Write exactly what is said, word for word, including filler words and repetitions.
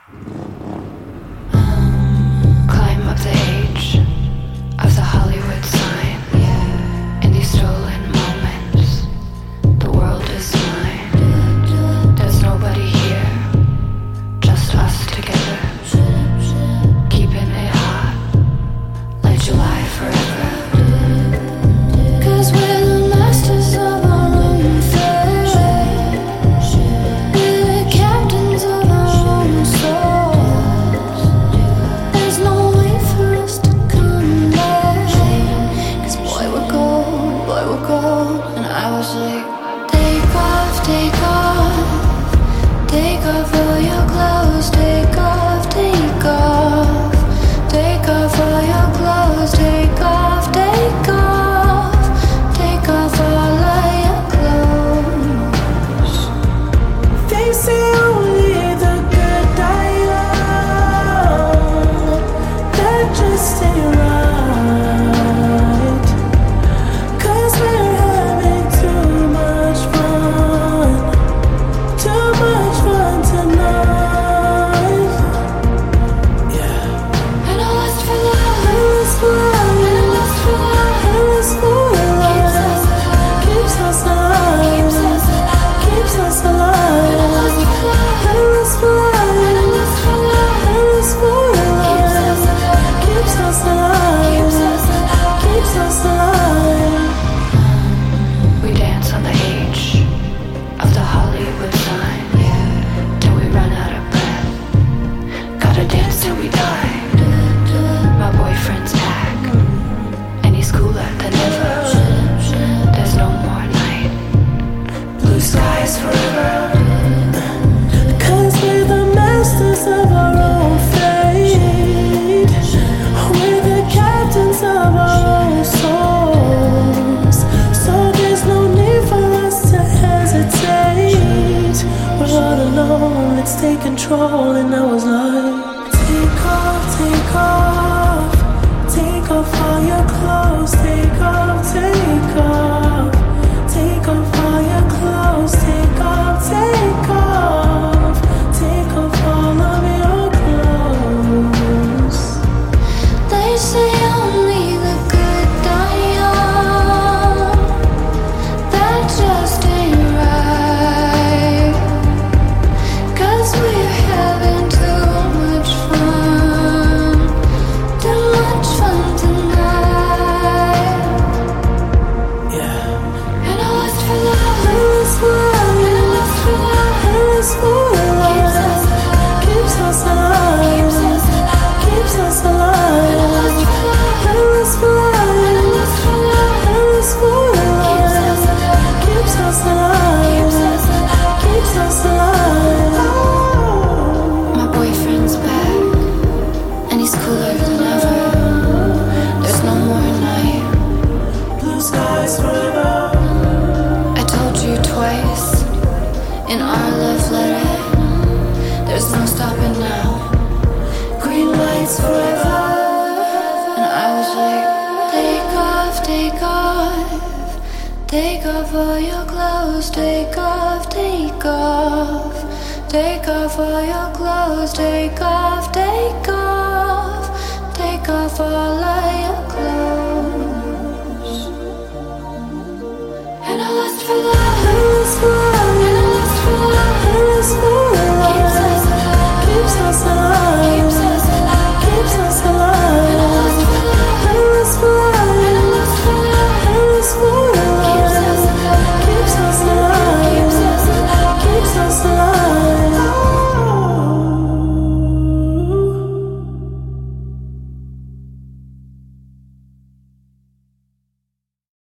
Climb up the age of the Hollywood sign. In these stolen moments, the world is mine. There's nobody here, just us together, keeping it hot like July forever. 'Cause we're the masters of our own fate. We're the captains of our own souls. There's no way for us to come back. 'Cause boy, we're gold, boy, we're gold. And I was like, take off, take off, take off all your clothes, take off, take off, take off all your clothes, take off, take off, take off all of your clothes. They say only the good die young. That just ain't right. 'Cause we're having too much fun, too much fun tonight. Yeah. And I lust for love, I lust for love, and I lust for love, I lust for love. Keeps us alive, keeps us alive, keeps us alive. and I lust for love, I lust for love, and I lust for love, I lust for keeps us love. alive, Keeps us alive, keeps us alive. keeps us alive. We dance on the H of the Hollywood sign. Till we run out of breath. Gotta dance till we die. My boyfriend's back, and he's cooler than ever. There's no more night. Blue skies forever. 'Cause we're the masters of our own fate. We're the captains of our own souls. So there's no need for us to hesitate. We're all alone, let's take control. And I was like, take off, take off, take off all your clothes, take off, take off, take off all your clothes, take off, take off, take off all of your clothes. They say only the good die young. That just ain't right. 'Cause we're having too much fun, too much fun tonight. Yeah. And I lust for love, I lust for love, and I lust for love, I lust for keeps us love. alive, Keeps us alive, keeps us alive. keeps us And I alive. lust for love, I lust for and I love, lust for love, I lust for keeps us love. alive, Keeps us alive, keeps us alive. keeps us alive. My boyfriend's back, and he's cooler than ever. There's no more night. Blue skies forever. I told you twice in our love letter. There's no stopping now. Green lights forever. And I was like, take off, take off, take off all your clothes, take off, take off, take off all your clothes, take off.